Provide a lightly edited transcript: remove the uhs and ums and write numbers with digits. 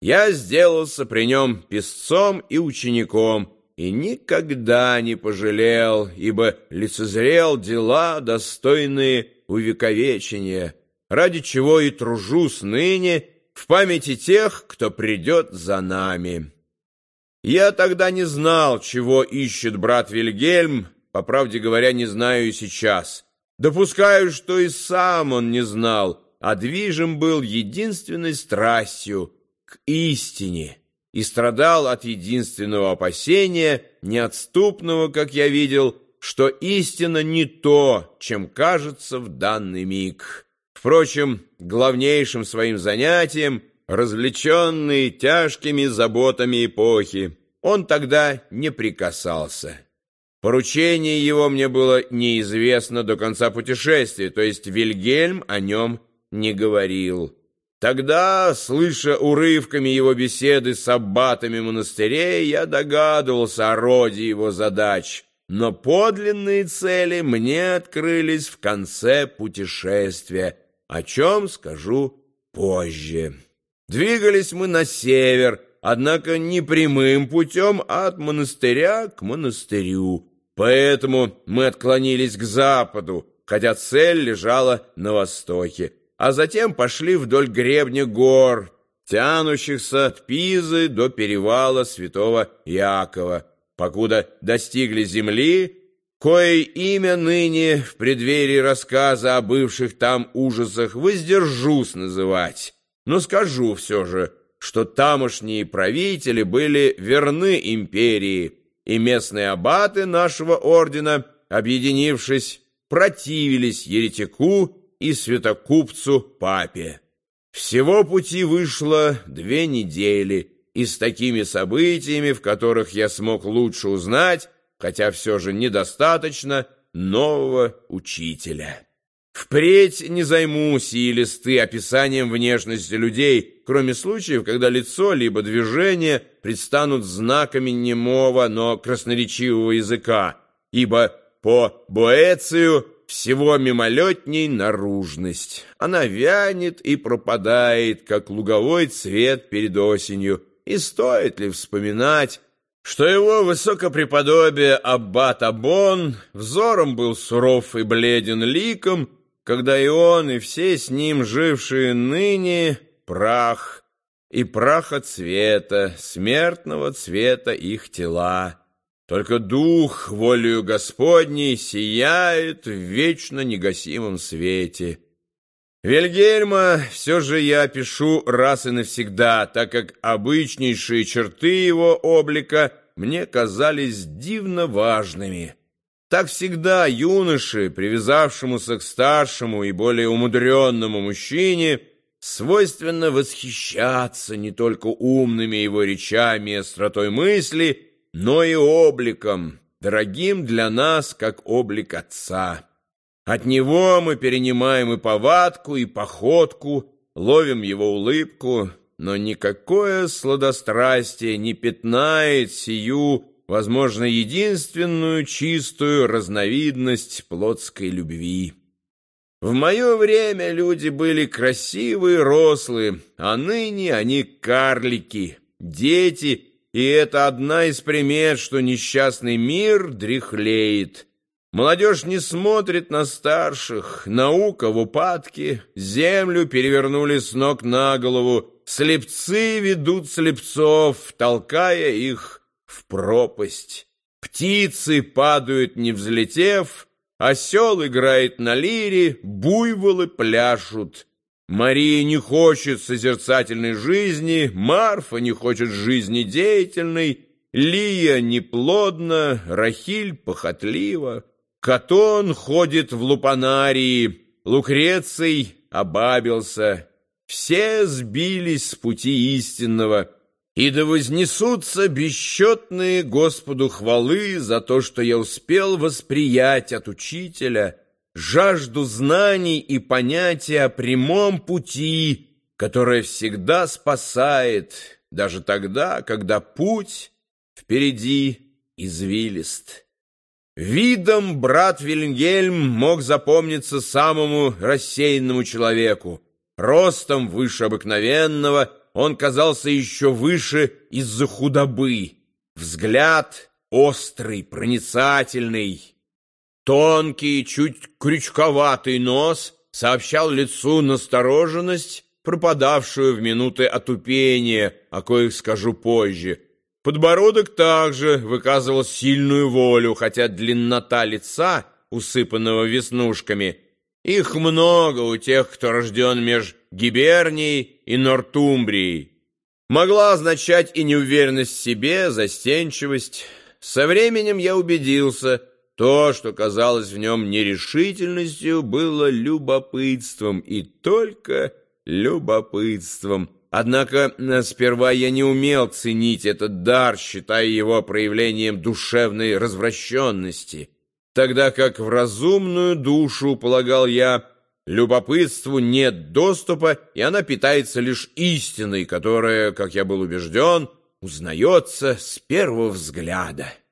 Я сделался при нем песцом и учеником, и никогда не пожалел, ибо лицезрел дела, достойные увековечения, ради чего и тружусь ныне в памяти тех, кто придет за нами. Я тогда не знал, чего ищет брат Вильгельм, по правде говоря, не знаю и сейчас. Допускаю, что и сам он не знал, а движим был единственной страстью к истине и страдал от единственного опасения, неотступного, как я видел, что истина не то, чем кажется в данный миг. Впрочем, главнейшим своим занятием, развлеченный тяжкими заботами эпохи, он тогда не прикасался. Поручение его мне было неизвестно до конца путешествия, то есть Вильгельм о нем не говорил. Тогда, слыша урывками его беседы с аббатами монастырей, я догадывался о роде его задач, но подлинные цели мне открылись в конце путешествия, о чем скажу позже. Двигались мы на север, однако не прямым путем, а от монастыря к монастырю. Поэтому мы отклонились к западу, хотя цель лежала на востоке, а затем пошли вдоль гребня гор, тянущихся от Пизы до перевала Святого Иакова, покуда достигли земли, кое имя ныне в преддверии рассказа о бывших там ужасах воздержусь называть, но скажу все же, что тамошние правители были верны империи, и местные аббаты нашего ордена, объединившись, противились еретику и святокупцу папе. Всего пути вышло 2 недели, и с такими событиями, в которых я смог лучше узнать, хотя все же недостаточно, нового учителя. Впредь не займу сии листы описанием внешности людей, кроме случаев, когда лицо либо движение предстанут знаками немого, но красноречивого языка, ибо по Боэцию всего мимолетней наружность. Она вянет и пропадает, как луговой цвет перед осенью, и стоит ли вспоминать, что его высокопреподобие аббат Абон взором был суров и бледен ликом, когда и он, и все с ним жившие ныне прах, и прахоцвета, смертного цвета их тела. Только дух волею Господней сияет в вечно негасимом свете. Вильгельма все же я пишу раз и навсегда, так как обычнейшие черты его облика мне казались дивно важными. Так всегда юноше, привязавшемуся к старшему и более умудренному мужчине, свойственно восхищаться не только умными его речами и остротой мысли, но и обликом, дорогим для нас, как облик отца. От него мы перенимаем и повадку, и походку, ловим его улыбку, но никакое сладострастие не пятнает сию, возможно, единственную чистую разновидность плотской любви. В мое время люди были красивые, рослые, а ныне они карлики, дети, и это одна из примет, что несчастный мир дряхлеет. Молодежь не смотрит на старших, наука в упадке, землю перевернули с ног на голову, слепцы ведут слепцов, толкая их в пропасть. Птицы падают, не взлетев, осел играет на лире, буйволы пляшут. Мария не хочет созерцательной жизни, Марфа не хочет жизни деятельной, Лия неплодна, Рахиль похотлива, Катон ходит в лупанарии, Лукреций обабился. Все сбились с пути истинного, и да вознесутся бесчетные Господу хвалы за то, что я успел восприять от учителя жажду знаний и понятия о прямом пути, которое всегда спасает, даже тогда, когда путь впереди извилист. Видом брат Вильгельм мог запомниться самому рассеянному человеку, ростом выше обыкновенного, он казался еще выше из-за худобы. Взгляд острый, проницательный, тонкий, чуть крючковатый нос сообщал лицу настороженность, пропадавшую в минуты отупения, о коих скажу позже. Подбородок также выказывал сильную волю, хотя длиннота лица, усыпанного веснушками, их много у тех, кто рожден меж Гибернией и Нортумбрией, могла означать и неуверенность в себе, застенчивость. Со временем я убедился, то, что казалось в нем нерешительностью, было любопытством, и только любопытством. Однако сперва я не умел ценить этот дар, считая его проявлением душевной развращенности, тогда как в разумную душу, полагал я, любопытству нет доступа, и она питается лишь истиной, которая, как я был убежден, узнается с первого взгляда.